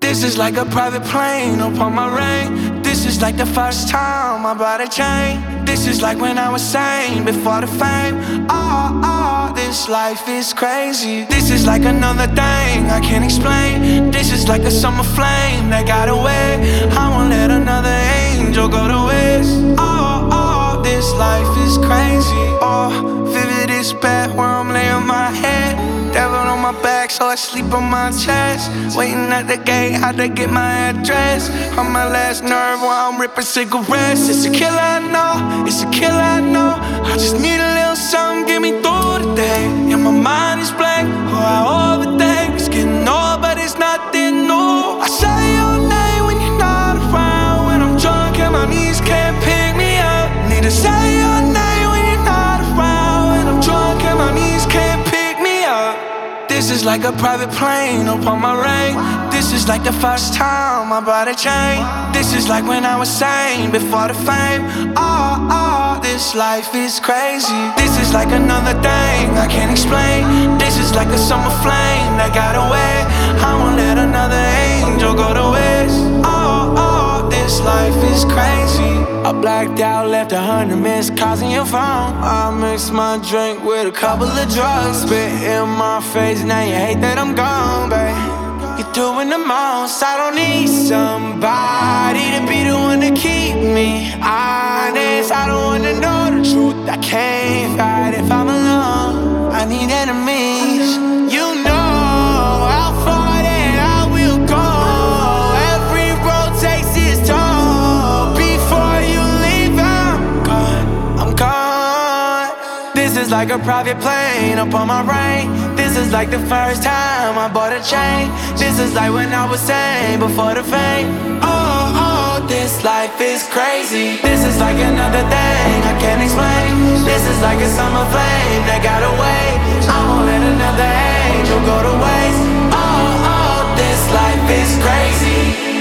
This is like a private plane upon my rain. This is like the first time I bought a chain. This is like when I was sane before the fame. This life is crazy. This is like another thing I can't explain. This is like a summer flame that got away. I won't let another angel go to waste. This life is crazy. Vivid is bad where I'm laying my head. Devil on my back, so I sleep on my chest. Waiting at the gate, had to get my address. On my last nerve while I'm ripping cigarettes. It's a killer, I know. It's a killer, I know. I just need a little something, get me through the day. Yeah, my mind is blank. I overthink. It's getting old, but it's nothing new. I say your name when you're not around. When I'm drunk and my knees can't pick me up. Need to say your name when you're not around. When I'm drunk and my knees can't pick me up. This is like a private plane upon my rain. This is like the first time I bought a chain. This is like when I was sane before the fame. This life is crazy. This is like another thing I can't explain. This is like a summer flame that got away. I won't let another angel go to waste. This life is crazy. I blacked out, left 100 missed calls on your phone. I mixed my drink with a couple of drugs. Spit in my face, now you hate that I'm gone, babe. You're doing the most. I don't need somebody to be the one to keep me honest. I don't wanna know the truth. I can't fight if I'm alone. I need enemies. You know how far that I will go. Every road takes its toll. Before you leave, I'm gone. I'm gone. This is like a private plane upon my rain. This is like the first time I bought a chain. This is like when I was sane before the fame. This life is crazy. This is like another thing I can't explain. This is like a summer flame that got away. I won't let another angel go to waste. This life is crazy.